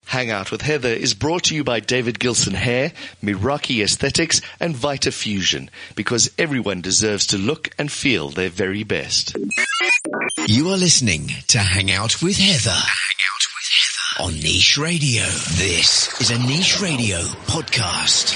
Hang Out with Heather is brought to you by David Gilson Hair, Meraki Aesthetics, and Vita Fusion, because everyone deserves to look and feel their very best. You are listening to Hang Out with Heather. On Niche Radio. This is a Niche Radio podcast.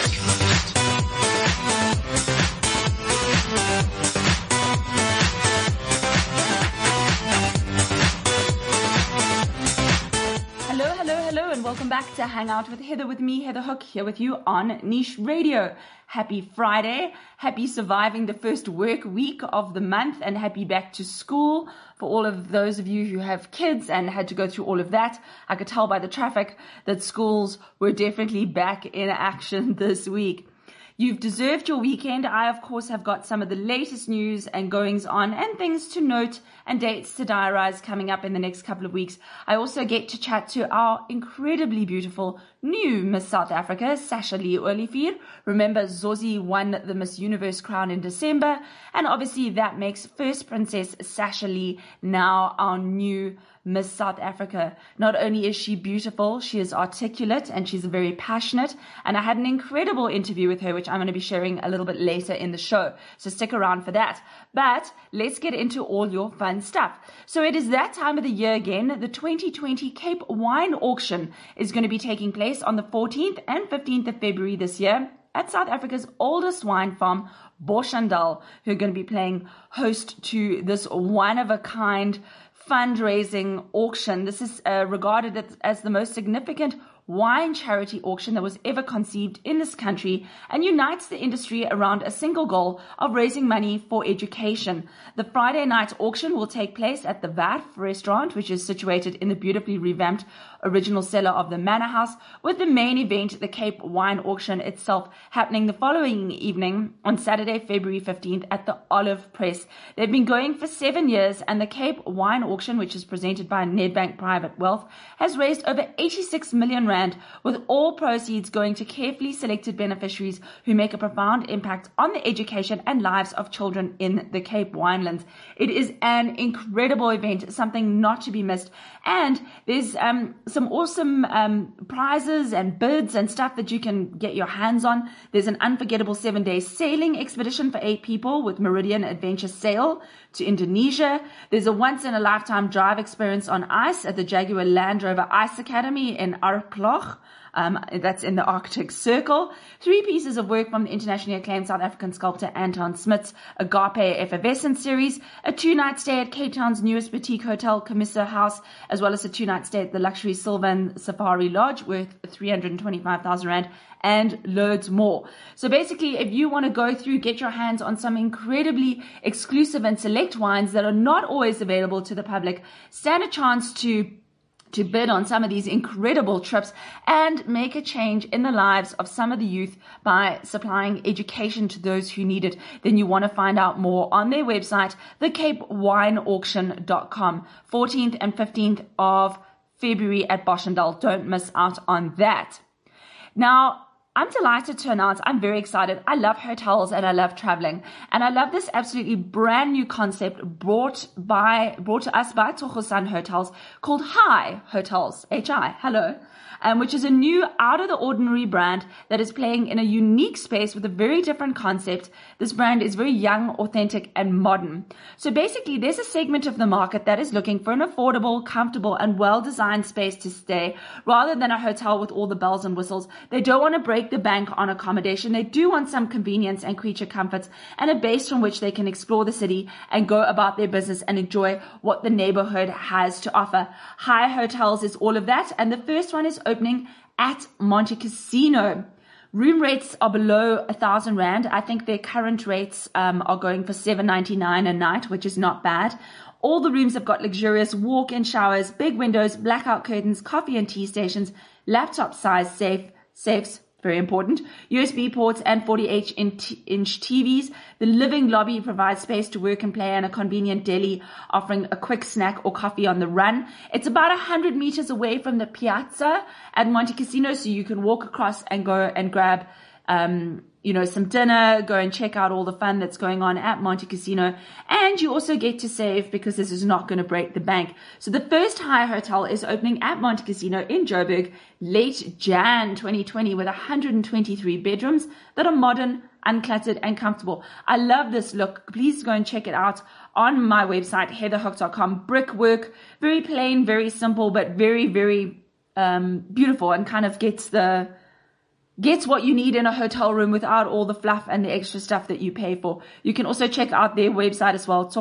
Hello, and welcome back to Hang Out with Heather, with me, Heather Hook, here with you on Niche Radio. Happy Friday, happy surviving the first work week of the month, and happy back to school for all of those of you who have kids and had to go through all of that. I could tell by the traffic that schools were definitely back in action this week. You've deserved your weekend. I, of course, have got some of the latest news and goings on and things to note and dates to diarize coming up in the next couple of weeks. I also get to chat to our incredibly beautiful new Miss South Africa, Sasha Lee Olivier. Remember, Zosie won the Miss Universe crown in December, and obviously that makes First Princess Sasha Lee now our new Miss South Africa. Not only is she beautiful, she is articulate and she's very passionate. And I had an incredible interview with her, which I'm going to be sharing a little bit later in the show. So stick around for that. But let's get into all your fun stuff. So it is that time of the year again. The 2020 Cape Wine Auction is going to be taking place on the 14th and 15th of February this year at South Africa's oldest wine farm, Boshandal, who are going to be playing host to this one-of-a-kind fundraising auction. This is regarded as the most significant wine charity auction that was ever conceived in this country, and unites the industry around a single goal of raising money for education. The Friday night auction will take place at the VAF restaurant, which is situated in the beautifully revamped original cellar of the Manor House, with the main event, the Cape Wine Auction itself, happening the following evening on Saturday, February 15th at the Olive Press. They've been going for 7 years, and the Cape Wine Auction, which is presented by Nedbank Private Wealth, has raised over 86 million rand, with all proceeds going to carefully selected beneficiaries who make a profound impact on the education and lives of children in the Cape Winelands. It is an incredible event, something not to be missed. And there's some awesome prizes and bids and stuff that you can get your hands on. There's an unforgettable 7-day sailing expedition for 8 people with Meridian Adventure Sail to Indonesia. There's a once-in-a-lifetime drive experience on ice at the Jaguar Land Rover Ice Academy in Arkloch. That's in the Arctic Circle. 3 pieces of work from the internationally acclaimed South African sculptor Anton Smith's Agape Effervescence series, a 2-night stay at Cape Town's newest boutique hotel, Camissa House, as well as a 2-night stay at the luxury Sylvan Safari Lodge worth 325,000 rand, and loads more. So basically, if you want to go through, get your hands on some incredibly exclusive and select wines that are not always available to the public, stand a chance to bid on some of these incredible trips and make a change in the lives of some of the youth by supplying education to those who need it, then you want to find out more on their website, thecapewineauction.com, 14th and 15th of February at Boshandal. Don't miss out on that. Now, I'm delighted to announce, I'm very excited. I love hotels and I love traveling. And I love this absolutely brand new concept brought to us by Togosan Hotels called Hi Hotels, H-I, hello, which is a new out-of-the-ordinary brand that is playing in a unique space with a very different concept. This brand is very young, authentic, and modern. So basically, there's a segment of the market that is looking for an affordable, comfortable, and well-designed space to stay, rather than a hotel with all the bells and whistles. They don't want to break the bank on accommodation. They do want some convenience and creature comforts, and a base from which they can explore the city and go about their business and enjoy what the neighborhood has to offer. Hi Hotels is all of that, and the first one is opening at Monte Casino. Room rates are below 1,000 rand. I think their current rates are going for 799 a night, which is not bad. All the rooms have got luxurious walk-in showers, big windows, blackout curtains, coffee and tea stations, laptop-sized safes, very important, USB ports and 48-inch TVs. The living lobby provides space to work and play, and a convenient deli offering a quick snack or coffee on the run. It's about 100 meters away from the piazza at Monte Casino, so you can walk across and go and grab some dinner, go and check out all the fun that's going on at Monte Casino. And you also get to save because this is not going to break the bank. So the first High Hotel is opening at Monte Casino in Joburg late Jan 2020 with 123 bedrooms that are modern, uncluttered and comfortable. I love this look. Please go and check it out on my website, heatherhook.com. Brickwork, very plain, very simple, but very, very beautiful, and kind of gets what you need in a hotel room without all the fluff and the extra stuff that you pay for. You can also check out their website as well,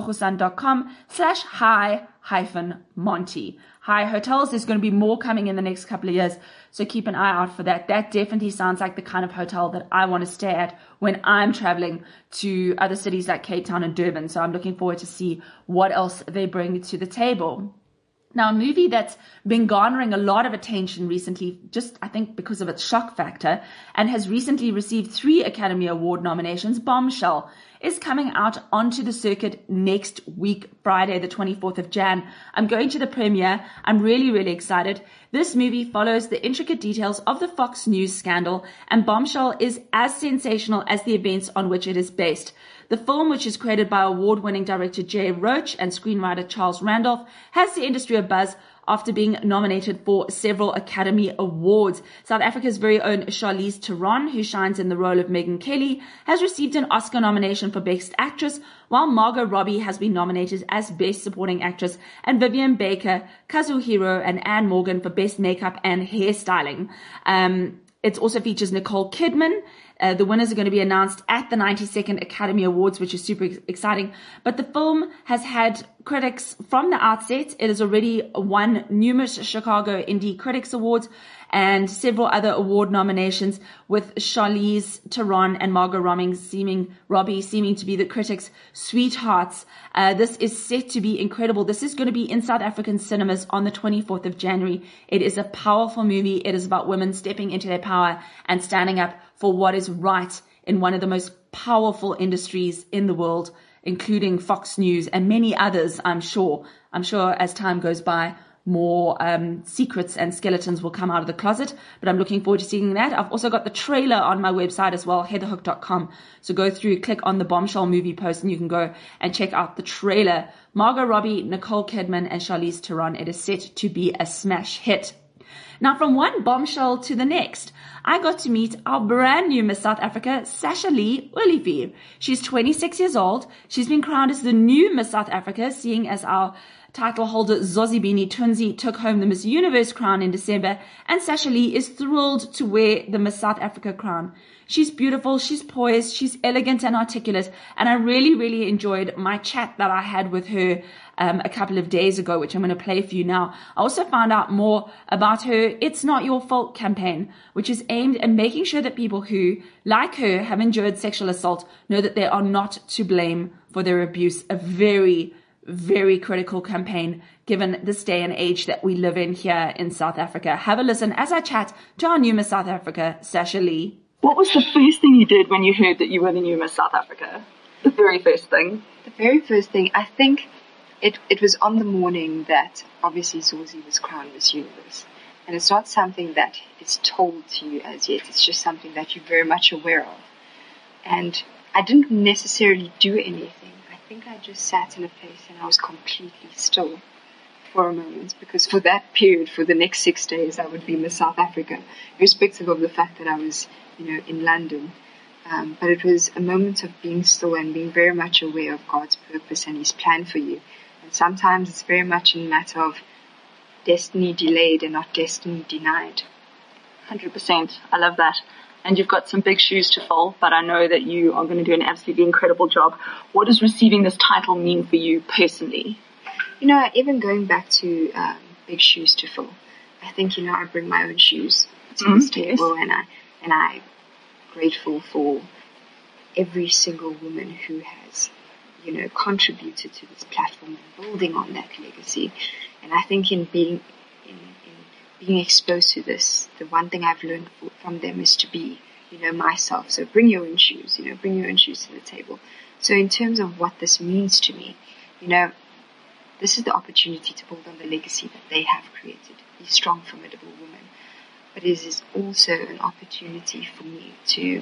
tsogosan.com/high-monty. High Hotels, there's going to be more coming in the next couple of years, so keep an eye out for that. That definitely sounds like the kind of hotel that I want to stay at when I'm traveling to other cities like Cape Town and Durban. So I'm looking forward to see what else they bring to the table. Now, a movie that's been garnering a lot of attention recently, just I think because of its shock factor, and has recently received 3 Academy Award nominations, Bombshell, is coming out onto the circuit next week, Friday, the 24th of Jan. I'm going to the premiere. I'm really, really excited. This movie follows the intricate details of the Fox News scandal, and Bombshell is as sensational as the events on which it is based. The film, which is created by award-winning director Jay Roach and screenwriter Charles Randolph, has the industry abuzz after being nominated for several Academy Awards. South Africa's very own Charlize Theron, who shines in the role of Megyn Kelly, has received an Oscar nomination for Best Actress, while Margot Robbie has been nominated as Best Supporting Actress, and Vivian Baker, Kazuhiro, and Anne Morgan for Best Makeup and Hairstyling. It also features Nicole Kidman. The winners are going to be announced at the 92nd Academy Awards, which is super exciting. But the film has had critics from the outset. It has already won numerous Chicago Indie Critics Awards and several other award nominations, with Charlize Theron and Margot Robbie seeming to be the critics' sweethearts. This is set to be incredible. This is going to be in South African cinemas on the 24th of January. It is a powerful movie. It is about women stepping into their power and standing up for what is right in one of the most powerful industries in the world, including Fox News and many others, I'm sure. I'm sure as time goes by, more secrets and skeletons will come out of the closet, but I'm looking forward to seeing that. I've also got the trailer on my website as well, heatherhook.com. So go through, click on the Bombshell movie post, and you can go and check out the trailer. Margot Robbie, Nicole Kidman, and Charlize Theron. It is set to be a smash hit. Now, from one bombshell to the next, I got to meet our brand new Miss South Africa, Sasha-Leigh Olivier. She's 26 years old. She's been crowned as the new Miss South Africa, seeing as our title holder Zozibini Tunzi took home the Miss Universe crown in December, and Sasha-Leigh is thrilled to wear the Miss South Africa crown. She's beautiful, she's poised, she's elegant and articulate, and I really, really enjoyed my chat that I had with her a couple of days ago, which I'm going to play for you now. I also found out more about her It's Not Your Fault campaign, which is aimed at making sure that people who, like her, have endured sexual assault know that they are not to blame for their abuse. A very, very critical campaign given this day and age that we live in here in South Africa. Have a listen as I chat to our new Miss South Africa, Sasha-Leigh. What was the first thing you did when you heard that you were the new Miss South Africa? The very first thing? The very first thing, I think it was on the morning that obviously Zozi was crowned Miss Universe. And it's not something that is told to you as yet. It's just something that you're very much aware of. And I didn't necessarily do anything. I think I just sat in a place and I was completely still for a moment, because for that period, for the next 6 days, I would be Miss South Africa, irrespective of the fact that I was, in London. But it was a moment of being still and being very much aware of God's purpose and His plan for you. And sometimes it's very much a matter of destiny delayed and not destiny denied. 100%. I love that. And you've got some big shoes to fill, but I know that you are going to do an absolutely incredible job. What does receiving this title mean for you personally? Even going back to big shoes to fill, I think, I bring my own shoes to this table, yes. and I'm grateful for every single woman who has, contributed to this platform and building on that legacy. And I think in being exposed to this, the one thing I've learned from them is to be, myself. So bring your own shoes, bring your own shoes to the table. So in terms of what this means to me, this is the opportunity to build on the legacy that they have created. These strong, formidable women. but it is also an opportunity for me to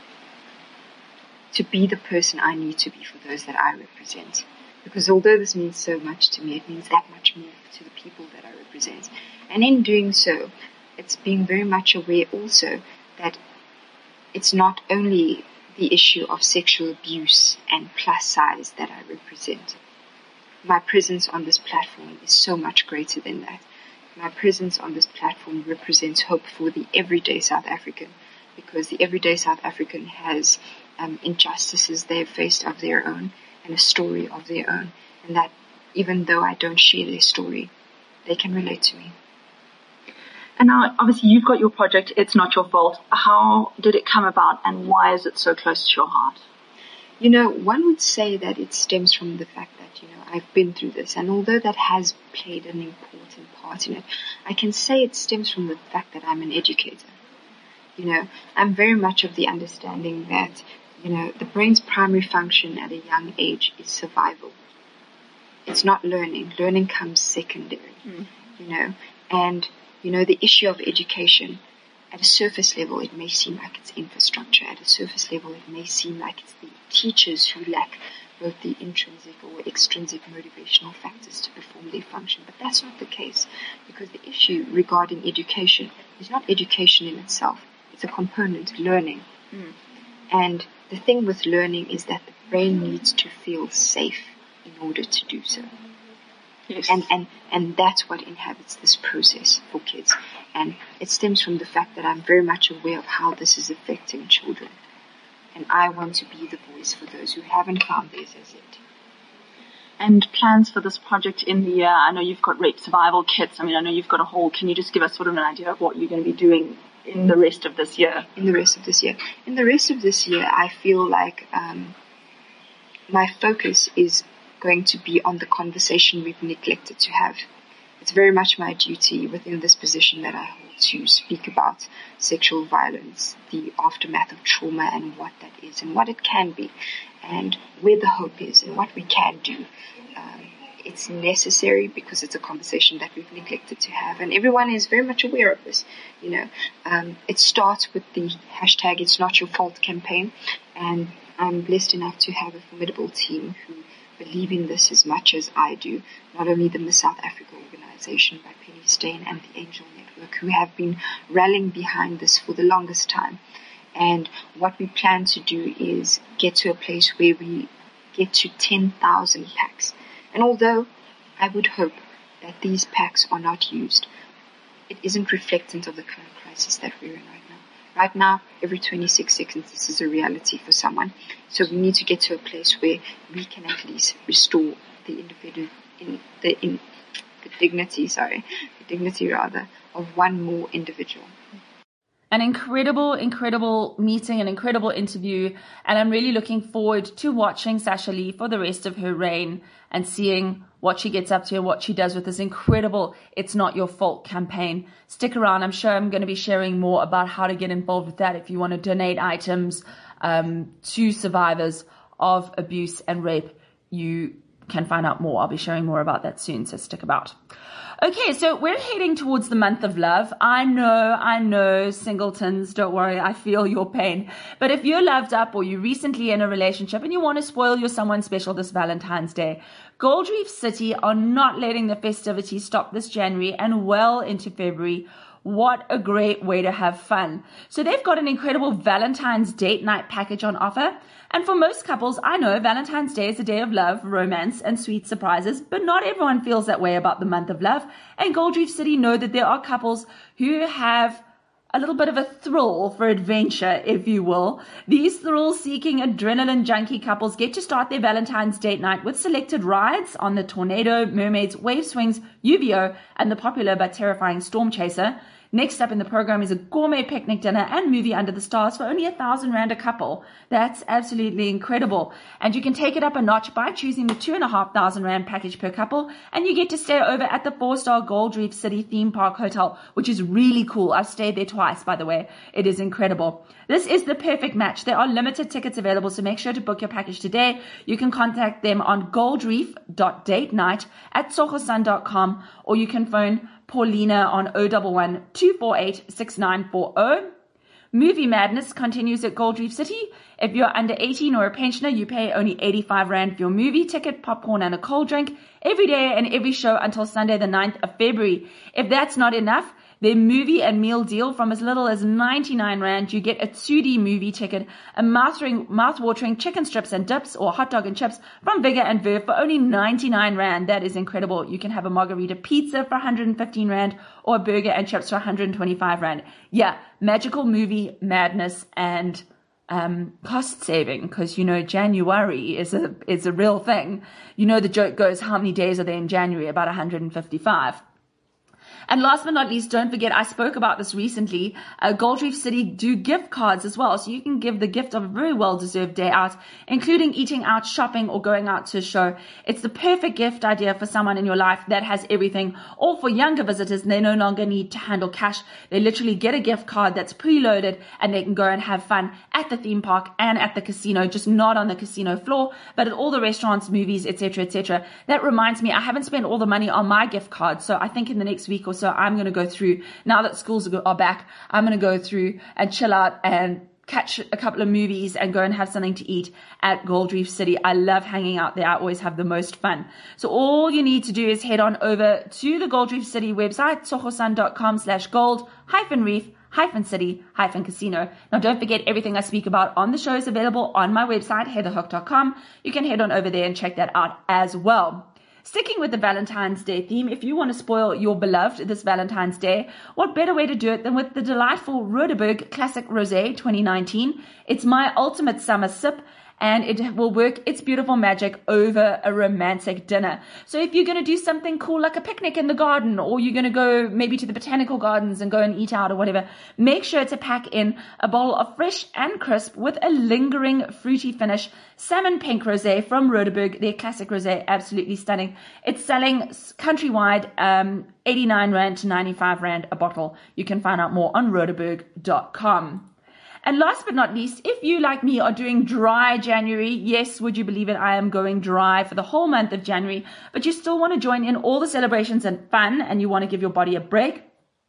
be the person I need to be for those that I represent. Because although this means so much to me, it means that much more to the people that I represent. And in doing so, it's being very much aware also that it's not only the issue of sexual abuse and plus size that I represent. My presence on this platform is so much greater than that. My presence on this platform represents hope for the everyday South African, because the everyday South African has injustices they've faced of their own and a story of their own, and that even though I don't share their story, they can relate to me. And now, obviously, you've got your project, It's Not Your Fault. How did it come about, and why is it so close to your heart? One would say that it stems from the fact that, I've been through this, and although that has played an important part in it, I can say it stems from the fact that I'm an educator. I'm very much of the understanding that, the brain's primary function at a young age is survival. It's not learning. Learning comes secondary, and, the issue of education, at a surface level, it may seem like it's infrastructure. At a surface level, it may seem like it's the teachers who lack both the intrinsic or extrinsic motivational factors to perform their function. But that's not the case, because the issue regarding education is not education in itself. It's a component, learning. And the thing with learning is that the brain needs to feel safe in order to do so. Yes. And that's what inhabits this process for kids. And it stems from the fact that I'm very much aware of how this is affecting children. And I want to be the voice for those who haven't found theirs as yet. And plans for this project in the year? I know you've got rape survival kits. I know you've got a whole. Can you just give us sort of an idea of what you're going to be doing in the rest of this year? In the rest of this year, I feel like my focus is going to be on the conversation we've neglected to have. It's very much my duty within this position that I hold to speak about sexual violence, the aftermath of trauma and what that is and what it can be, and where the hope is and what we can do. It's necessary because it's a conversation that we've neglected to have, and everyone is very much aware of this. It starts with the hashtag It's Not Your Fault campaign, and I'm blessed enough to have a formidable team who believe in this as much as I do. Not only the Miss South Africa organization by Penny Steyn and the Angel Network, who have been rallying behind this for the longest time. And what we plan to do is get to a place where we get to 10,000 packs. And although I would hope that these packs are not used, it isn't reflectant of the current crisis that we're in right now. Right now, every 26 seconds, this is a reality for someone. So we need to get to a place where we can at least restore the dignity of one more individual. An incredible meeting, an incredible interview, and I'm really looking forward to watching Sasha Lee for the rest of her reign and seeing what she gets up to and what she does with this incredible It's Not Your Fault campaign. Stick around. I'm sure I'm going to be sharing more about how to get involved with that if you want to donate items to survivors of abuse and rape. You can find out more. I'll be sharing more about that soon, so stick about. Okay, so we're heading towards the month of love. I know, singletons, don't worry, I feel your pain. But if you're loved up or you're recently in a relationship and you want to spoil your someone special this Valentine's Day, Gold Reef City are not letting the festivities stop this January and well into February. What a great way to have fun. So they've got an incredible Valentine's date night package on offer. And for most couples, I know Valentine's Day is a day of love, romance, and sweet surprises, but not everyone feels that way about the month of love. And Gold Reef City know that there are couples who have a little bit of a thrill for adventure, if you will. These thrill-seeking, adrenaline junkie couples get to start their Valentine's date night with selected rides on the Tornado, Mermaids, Wave Swings, UVO, and the popular but terrifying Storm Chaser. Next up in the program is a gourmet picnic dinner and movie under the stars for only 1,000 Rand a couple. That's absolutely incredible. And you can take it up a notch by choosing the 2,500 Rand package per couple, and you get to stay over at the 4-star Gold Reef City Theme Park Hotel, which is really cool. I've stayed there twice, by the way. It is incredible. This is the perfect match. There are limited tickets available, so make sure to book your package today. You can contact them on goldreef.datenight@sogosun.com, or you can phone Paulina on 011 248 6940. Movie Madness continues at Gold Reef City. If you're under 18 or a pensioner, you pay only 85 Rand for your movie ticket, popcorn and a cold drink every day and every show until Sunday the 9th of February. If that's not enough, their movie and meal deal from as little as 99 Rand, you get a 2D movie ticket, a mouth-watering chicken strips and dips or hot dog and chips from Vigor and Verve for only 99 Rand. That is incredible. You can have a margarita pizza for 115 Rand or a burger and chips for 125 Rand. Yeah, magical movie madness and cost saving, because January is a real thing. The joke goes, how many days are there in January? About 155. And last but not least, don't forget, I spoke about this recently, Gold Reef City do gift cards as well. So you can give the gift of a very well-deserved day out, including eating out, shopping, or going out to a show. It's the perfect gift idea for someone in your life that has everything. Or for younger visitors, they no longer need to handle cash. They literally get a gift card that's preloaded and they can go and have fun at the theme park and at the casino, just not on the casino floor, but at all the restaurants, movies, etc., etc. That reminds me, I haven't spent all the money on my gift card. So I think in the next week or so, I'm going to go through, now that schools are back, I'm going to go through and chill out and catch a couple of movies and go and have something to eat at Gold Reef City. I love hanging out there. I always have the most fun. So all you need to do is head on over to the Gold Reef City website, tsogosan.com/gold-reef-city-casino. Now don't forget, everything I speak about on the show is available on my website, heatherhook.com. You can head on over there and check that out as well. Sticking with the Valentine's Day theme, if you want to spoil your beloved this Valentine's Day, what better way to do it than with the delightful Roodeberg Classic Rosé 2019. It's my ultimate summer sip, and it will work its beautiful magic over a romantic dinner. So if you're going to do something cool like a picnic in the garden, or you're going to go maybe to the botanical gardens and go and eat out or whatever, make sure to pack in a bottle of fresh and crisp with a lingering fruity finish salmon pink rosé from Roodeberg, their classic rosé, absolutely stunning. It's selling countrywide 89 Rand to 95 Rand a bottle. You can find out more on roodeberg.com. And last but not least, if you, like me, are doing dry January, yes, would you believe it, I am going dry for the whole month of January, but you still want to join in all the celebrations and fun, and you want to give your body a break,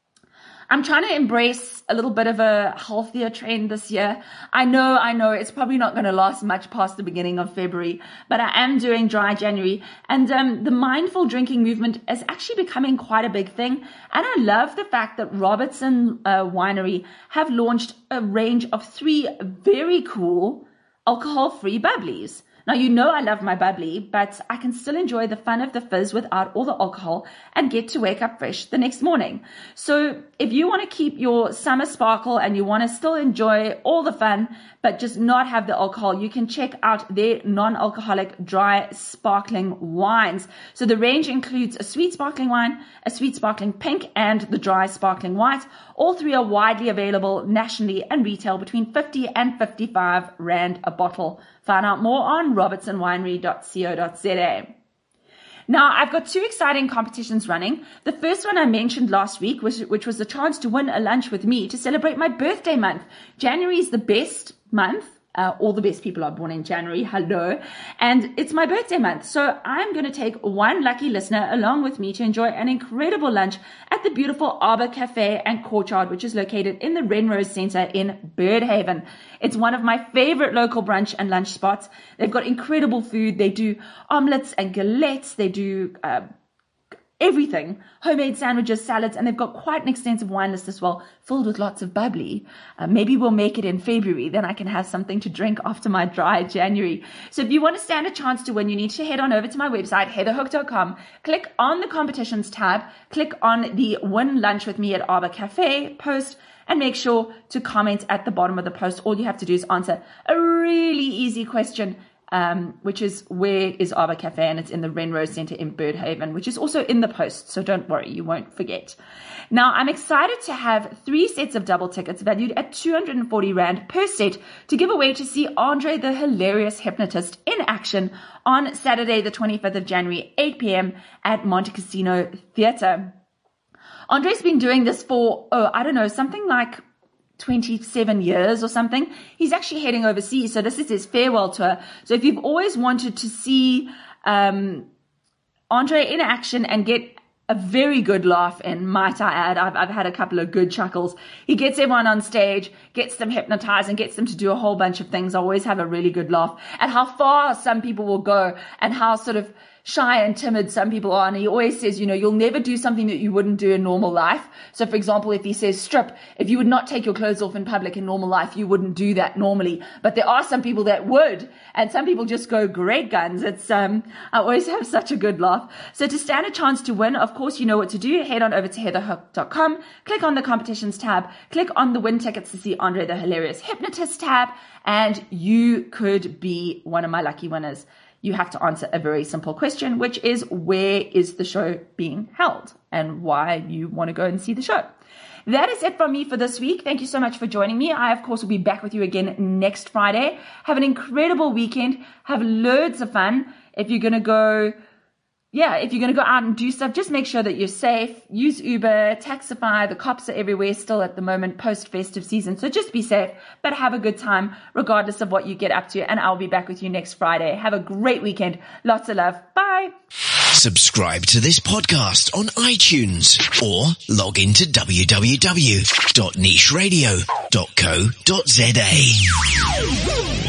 I'm trying to embrace a little bit of a healthier trend this year. I know it's probably not going to last much past the beginning of February, but I am doing dry January, and the mindful drinking movement is actually becoming quite a big thing. And I love the fact that Robertson Winery have launched a range of 3 very cool alcohol-free bubblies. Now, I love my bubbly, but I can still enjoy the fun of the fizz without all the alcohol and get to wake up fresh the next morning. So if you want to keep your summer sparkle and you want to still enjoy all the fun, but just not have the alcohol, you can check out their non-alcoholic dry sparkling wines. So the range includes a sweet sparkling wine, a sweet sparkling pink, and the dry sparkling white. All 3 are widely available nationally and retail between 50 and 55 Rand a bottle. Find out more on robertsonwinery.co.za. Now, I've got 2 exciting competitions running. The first one I mentioned last week, which was the chance to win a lunch with me to celebrate my birthday month. January is the best month. All the best people are born in January. Hello. And it's my birthday month. So I'm going to take one lucky listener along with me to enjoy an incredible lunch at the beautiful Arbor Cafe and Courtyard, which is located in the Renrose Center in Birdhaven. It's one of my favorite local brunch and lunch spots. They've got incredible food. They do omelets and galettes. They do everything, homemade sandwiches, salads, and they've got quite an extensive wine list as well, filled with lots of bubbly. Maybe we'll make it in February, then I can have something to drink after my dry January. So if you want to stand a chance to win, you need to head on over to my website, heatherhook.com, click on the competitions tab, click on the Win Lunch with Me at Arbor Cafe post, and make sure to comment at the bottom of the post. All you have to do is answer a really easy question, which is, where is Arbor Cafe? And it's in the Renrose Center in Birdhaven, which is also in the post. So don't worry, you won't forget. Now, I'm excited to have 3 sets of double tickets valued at 240 Rand per set to give away to see Andre the Hilarious Hypnotist in action on Saturday, the 25th of January, 8 p.m. at Monte Casino Theatre. Andre's been doing this for, something like 27 years or something. He's actually heading overseas, so this is his farewell tour. So if you've always wanted to see Andre in action and get a very good laugh, and might I add, I've had a couple of good chuckles. He gets everyone on stage, gets them hypnotized, and gets them to do a whole bunch of things. I always have a really good laugh at how far some people will go and how sort of shy and timid some people are. And he always says, you'll never do something that you wouldn't do in normal life. So for example, if he says strip, if you would not take your clothes off in public in normal life, you wouldn't do that normally. But there are some people that would, and some people just go great guns. It's, I always have such a good laugh. So to stand a chance to win, of course, you know what to do. Head on over to heatherhook.com, click on the competitions tab, click on the win tickets to see Andre the Hilarious Hypnotist tab, and you could be one of my lucky winners. You have to answer a very simple question, which is, where is the show being held and why you want to go and see the show? That is it from me for this week. Thank you so much for joining me. I, of course, will be back with you again next Friday. Have an incredible weekend. Have loads of fun. If you're going to go out and do stuff, just make sure that you're safe. Use Uber, Taxify. The cops are everywhere still at the moment, post-festive season. So just be safe, but have a good time regardless of what you get up to. And I'll be back with you next Friday. Have a great weekend. Lots of love. Bye. Subscribe to this podcast on iTunes or log into www.nicheradio.co.za.